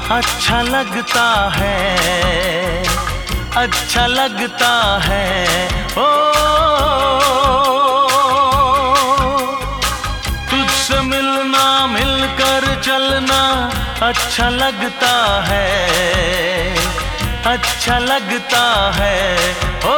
अच्छा लगता है, अच्छा लगता है। ओ तुझसे मिलना, मिलकर चलना अच्छा लगता है, अच्छा लगता है। ओ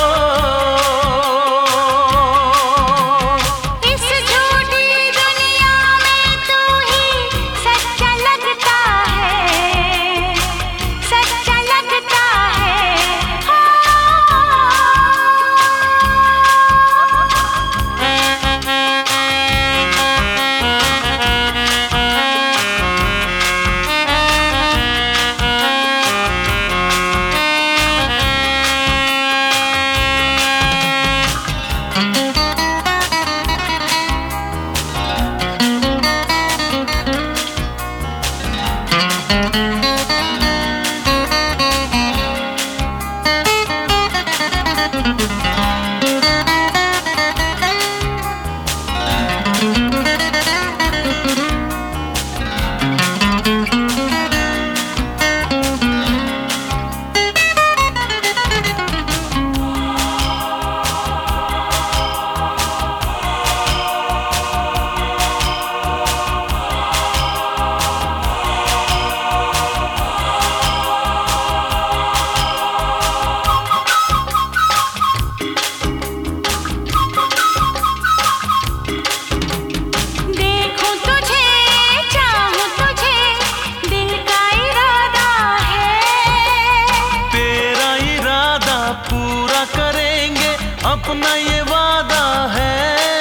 अपना ये वादा है।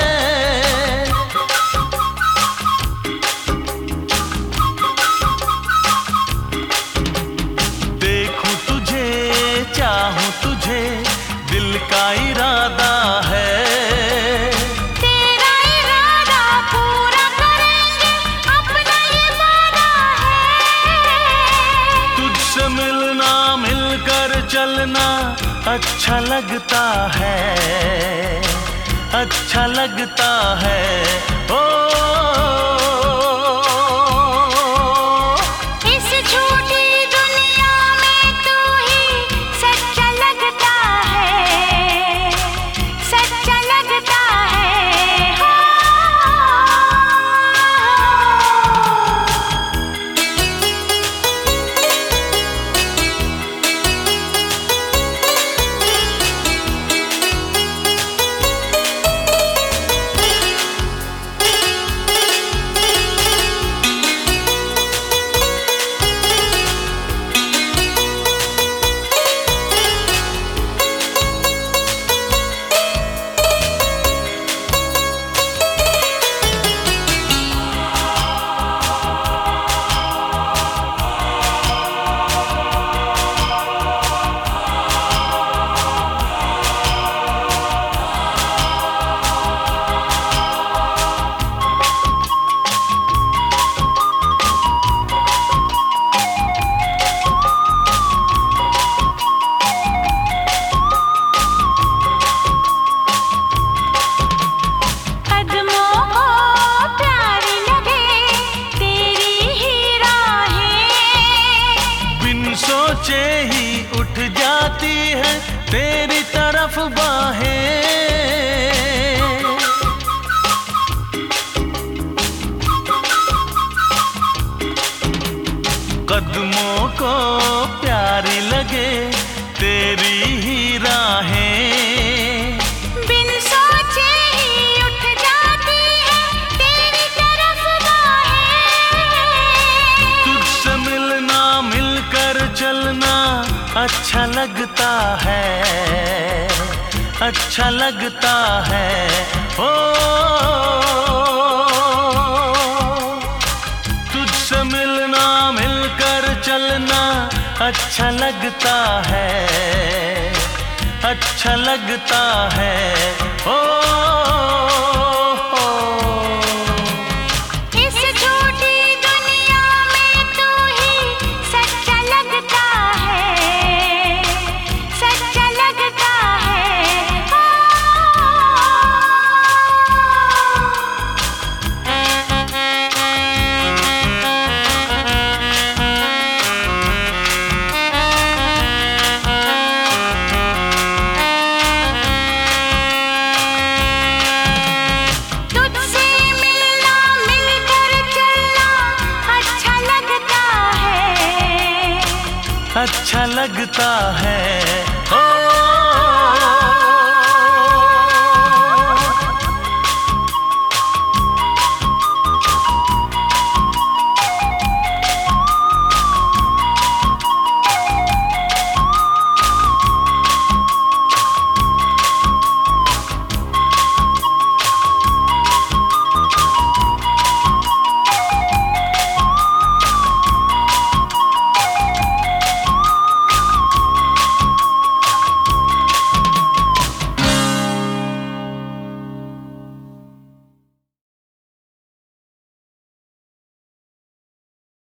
देखूं तुझे, चाहूं तुझे, दिल का इरादा है। तेरा इरादा पूरा करेंगे, अपना ये वादा है। तुझसे मिलना, मिलकर चलना अच्छा लगता है, अच्छा लगता है। ओ इस झूठी दुनिया में तू ही सच्चा लगता है, सच्चा लगता है। हो सोचे ही उठ जाती है तेरी तरफ बाहें। कदमों को प्यारी लगे तेरी ही राहें। बिन सोचे ही उठ जाती है तेरी तरफ बाहें। तुझसे मिलना, मिलकर चलना अच्छा लगता है, अच्छा लगता है। ओ तुझसे मिलना, मिलकर चलना अच्छा लगता है, अच्छा लगता है। ओ अच्छा लगता है। ओ